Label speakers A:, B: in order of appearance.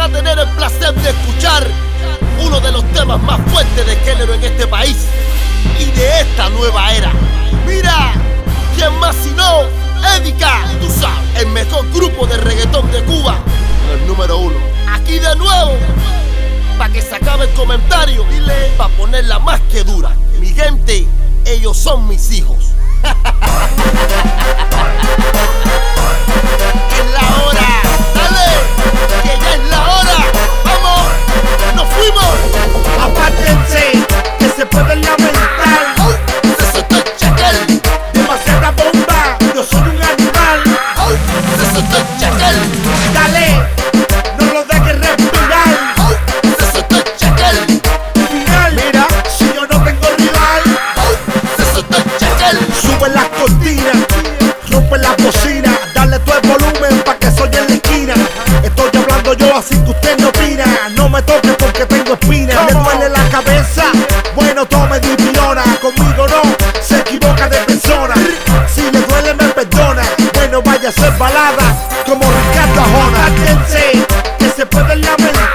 A: a tener el placer de escuchar uno de los temas más fuertes de género en este país y de esta nueva era. Mira, ¿quién más si no? Édica, tú sabes, el mejor grupo de reggaetón de Cuba, el número 1. Aquí de nuevo, pa' que se acabe el comentario, dile, pa' ponerla más que dura. Mi gente, ellos son mis hijos. Es la hora, dale, que ya es la hora. Vamos, nos fuimos.
B: Apártense, que se pueden lamentar.
A: Eso está chacal,
B: Demasiada bomba, yo soy un animal.
A: eso está chacal,
B: Dale, no lo dejes respirar.
A: eso está chacal,
B: Final, mira, si yo no tengo rival.
A: eso está chacal.
B: Sube las cortinas, rompe las bocinas, dale todo el volumen pa' que soy en la esquina. Estoy hablando yo así que usted no opina. No me toque porque tengo espina. ¿Le duele la cabeza? Bueno, tome dipiona. Conmigo no, se equivoca de persona. Si le duele me perdona. Bueno, vaya a ser balada como Ricardo Arjona. Apártense, que se pueden lamentar.